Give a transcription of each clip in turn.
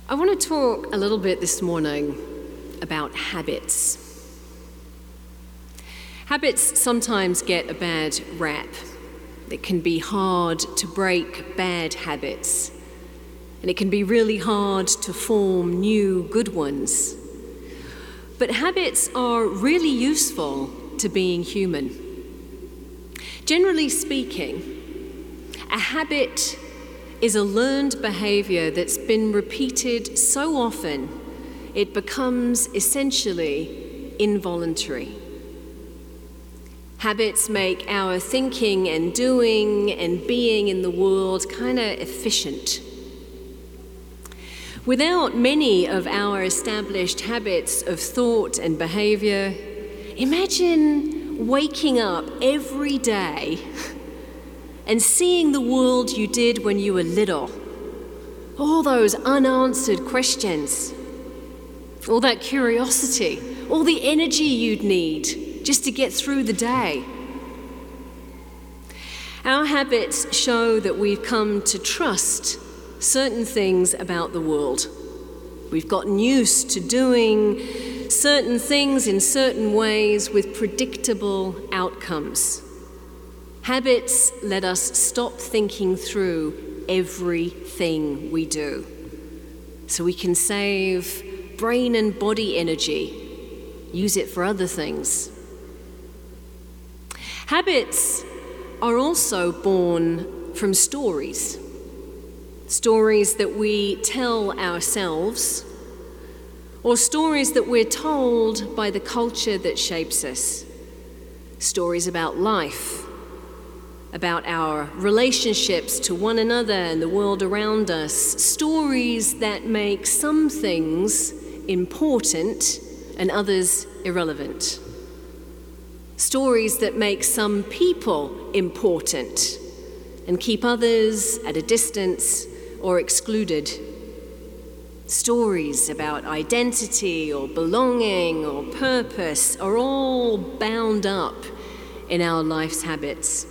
I want to talk a little bit this morning about habits. Habits sometimes get a bad rap. It can be hard to break bad habits, and it can be really hard to form new good ones. But habits are really useful to being human. Generally speaking, a habit is a learned behavior that's been repeated so often it becomes essentially involuntary. Habits make our thinking and doing and being in the world kind of efficient. Without many of our established habits of thought and behavior, imagine waking up every day and seeing the world you did when you were little. All those unanswered questions, all that curiosity, all the energy you'd need just to get through the day. Our habits show that we've come to trust certain things about the world. We've gotten used to doing certain things in certain ways with predictable outcomes. Habits let us stop thinking through everything we do, so we can save brain and body energy, use it for other things. Habits are also born from stories that we tell ourselves, or stories that we're told by the culture that shapes us. Stories about life, about our relationships to one another and the world around us. Stories that make some things important and others irrelevant. Stories that make some people important and keep others at a distance or excluded. Stories about identity or belonging or purpose are all bound up in our life's habits.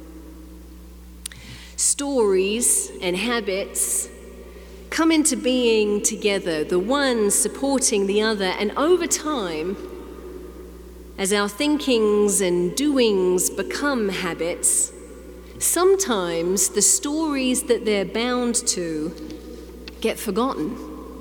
Stories and habits come into being together, the one supporting the other, and over time, as our thinkings and doings become habits, sometimes the stories that they're bound to get forgotten.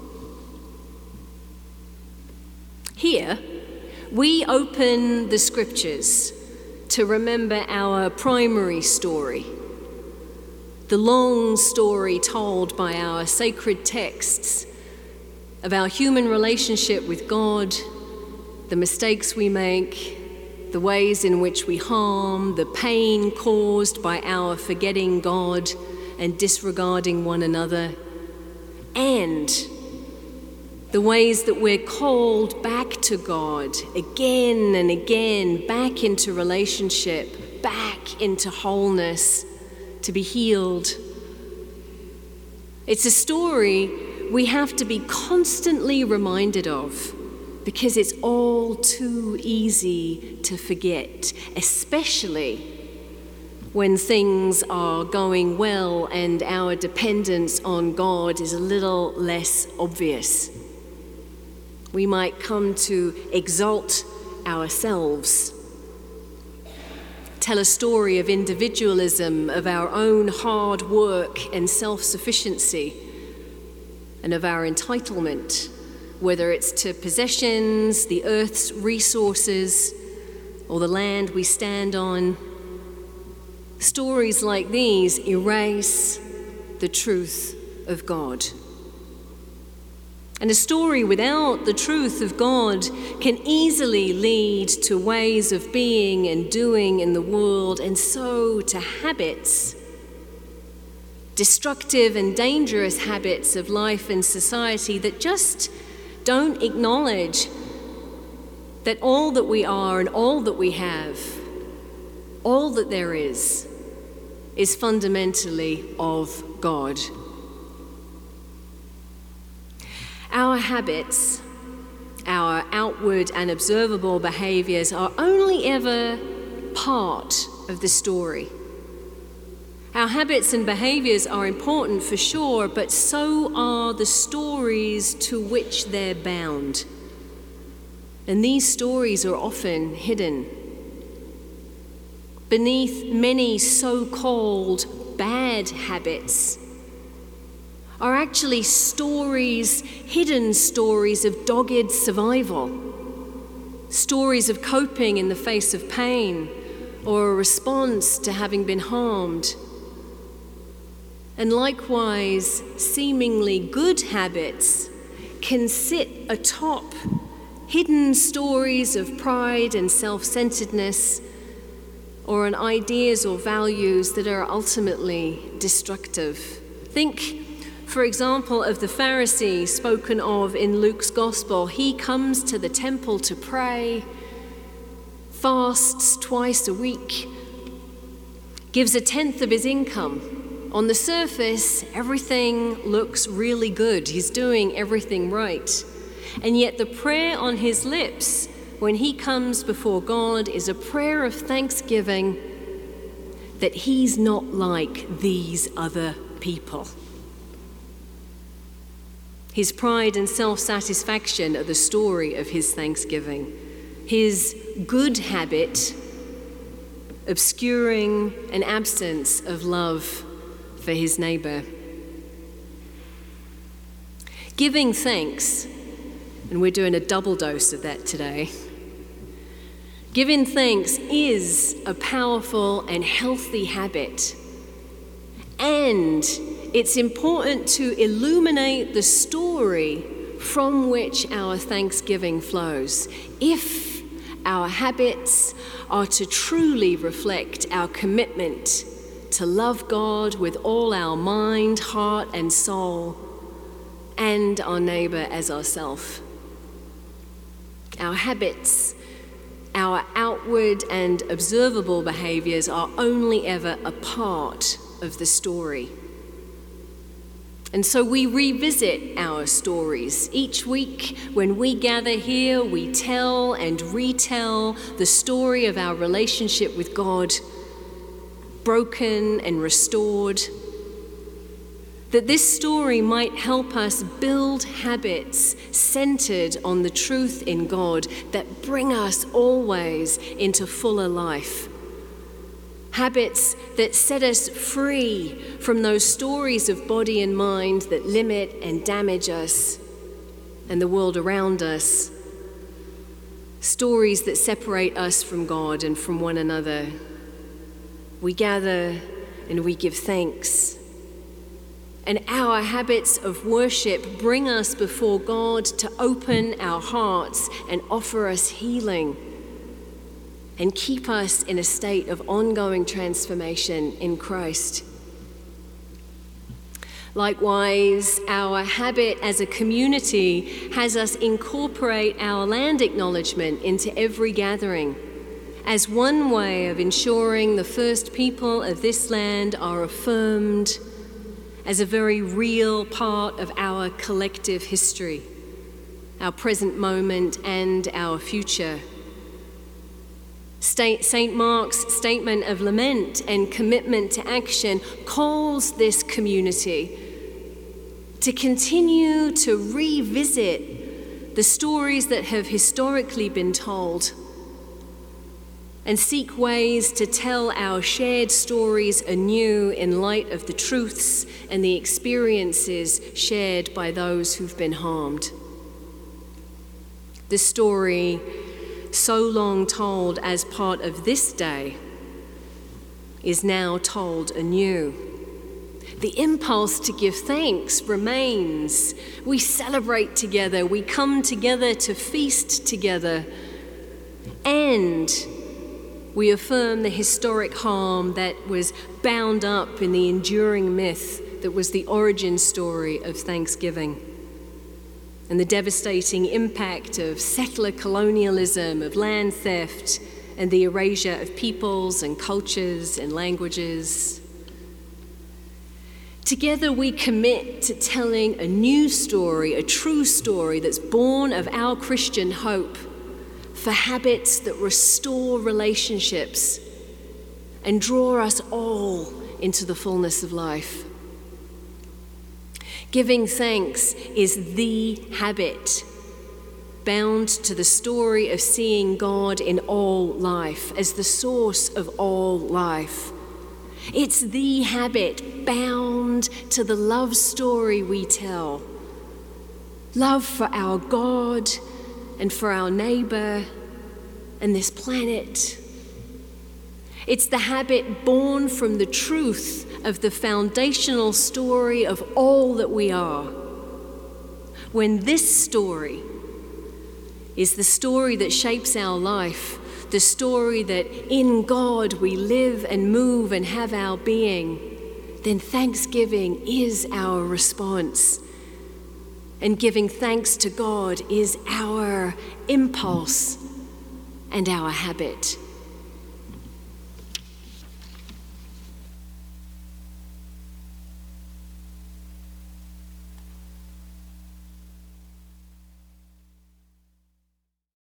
Here, we open the scriptures to remember our primary story, the long story told by our sacred texts of our human relationship with God, the mistakes we make, the ways in which we harm, the pain caused by our forgetting God and disregarding one another, and the ways that we're called back to God again and again, back into relationship, back into wholeness, to be healed. It's a story we have to be constantly reminded of, because it's all too easy to forget, especially when things are going well and our dependence on God is a little less obvious. We might come to exalt ourselves, tell a story of individualism, of our own hard work and self-sufficiency, and of our entitlement, whether it's to possessions, the earth's resources, or the land we stand on. Stories like these erase the truth of God. And a story without the truth of God can easily lead to ways of being and doing in the world, and so to habits, destructive and dangerous habits of life and society that just don't acknowledge that all that we are and all that we have, all that there is fundamentally of God. Our habits, our outward and observable behaviors are only ever part of the story. Our habits and behaviors are important for sure, but so are the stories to which they're bound. And these stories are often hidden. Beneath many so-called bad habits are actually stories, hidden stories of dogged survival, stories of coping in the face of pain or a response to having been harmed. And likewise, seemingly good habits can sit atop hidden stories of pride and self-centeredness, or on ideas or values that are ultimately destructive. Think, for example, of the Pharisee spoken of in Luke's Gospel. He comes to the temple to pray, fasts twice a week, gives a tenth of his income. On the surface, everything looks really good. He's doing everything right. And yet the prayer on his lips when he comes before God is a prayer of thanksgiving that he's not like these other people. His pride and self-satisfaction are the story of his thanksgiving. His good habit obscuring an absence of love for his neighbor. Giving thanks, and we're doing a double dose of that today. Giving thanks is a powerful and healthy habit, and it's important to illuminate the story from which our thanksgiving flows. If our habits are to truly reflect our commitment to love God with all our mind, heart, and soul, and our neighbor as ourselves. Our habits, our outward and observable behaviors are only ever a part of the story. And so we revisit our stories. Each week when we gather here, we tell and retell the story of our relationship with God, broken and restored, that this story might help us build habits centered on the truth in God that bring us always into fuller life. Habits that set us free from those stories of body and mind that limit and damage us and the world around us. Stories that separate us from God and from one another. We gather and we give thanks. And our habits of worship bring us before God to open our hearts and offer us healing and keep us in a state of ongoing transformation in Christ. Likewise, our habit as a community has us incorporate our land acknowledgement into every gathering as one way of ensuring the first people of this land are affirmed as a very real part of our collective history, our present moment and our future. St. Mark's statement of lament and commitment to action calls this community to continue to revisit the stories that have historically been told and seek ways to tell our shared stories anew in light of the truths and the experiences shared by those who've been harmed. The story so long told as part of this day is now told anew. The impulse to give thanks remains. We celebrate together, we come together to feast together, and we affirm the historic harm that was bound up in the enduring myth that was the origin story of Thanksgiving, and the devastating impact of settler colonialism, of land theft, and the erasure of peoples and cultures and languages. Together we commit to telling a new story, a true story that's born of our Christian hope for habits that restore relationships and draw us all into the fullness of life. Giving thanks is the habit bound to the story of seeing God in all life as the source of all life. It's the habit bound to the love story we tell. Love for our God and for our neighbor and this planet. It's the habit born from the truth of the foundational story of all that we are. When this story is the story that shapes our life, the story that in God we live and move and have our being, then thanksgiving is our response. And giving thanks to God is our impulse and our habit.